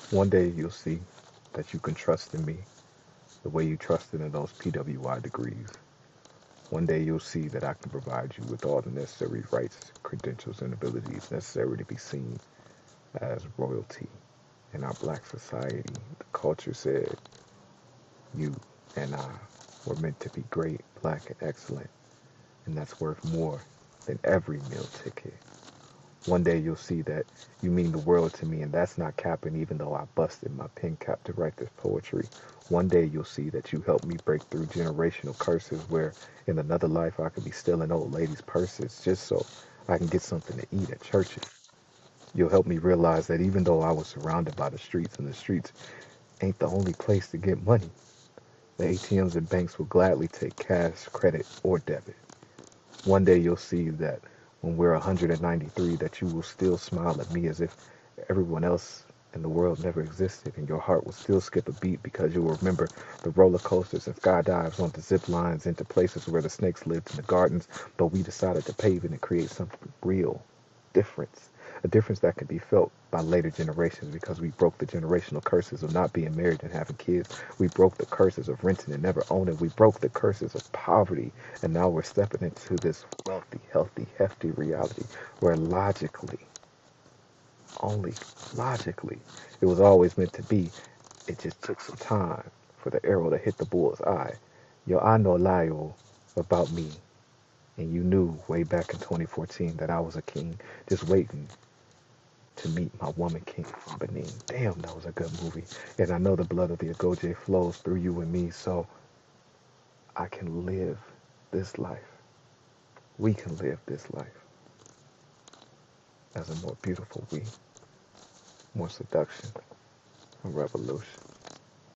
One day you'll see that you can trust in me the way you trusted in those PWI degrees. One day you'll see that I can provide you with all the necessary rights, credentials, and abilities necessary to be seen as royalty in our black society. The culture said you and I were meant to be great, black, and excellent, and that's worth more than every meal ticket. One day you'll see that you mean the world to me, and that's not capping, even though I busted my pen cap to write this poetry. One day you'll see that you helped me break through generational curses where in another life I could be stealing old ladies' purses just so I can get something to eat at churches. You'll help me realize that even though I was surrounded by the streets, and the streets ain't the only place to get money, the ATMs and banks will gladly take cash, credit, or debit. One day you'll see that when we're 193, that you will still smile at me as if everyone else in the world never existed, and your heart will still skip a beat because you'll remember the roller coasters and skydives onto zip lines into places where the snakes lived in the gardens, but we decided to pave it and create something real, difference, a difference that could be felt by later generations because we broke the generational curses of not being married and having kids. We broke the curses of renting and never owning. We broke the curses of poverty, and now we're stepping into this wealthy, healthy, hefty reality where logically, only logically, it was always meant to be. It just took some time for the arrow to hit the bull's eye. Yo, I know Lyle about me, and you knew way back in 2014 that I was a king, just waiting to meet my woman king from Benin. Damn, that was a good movie. And I know the blood of the Agoge flows through you and me, so I can live this life. We can live this life as a more beautiful we, more seduction and revolution.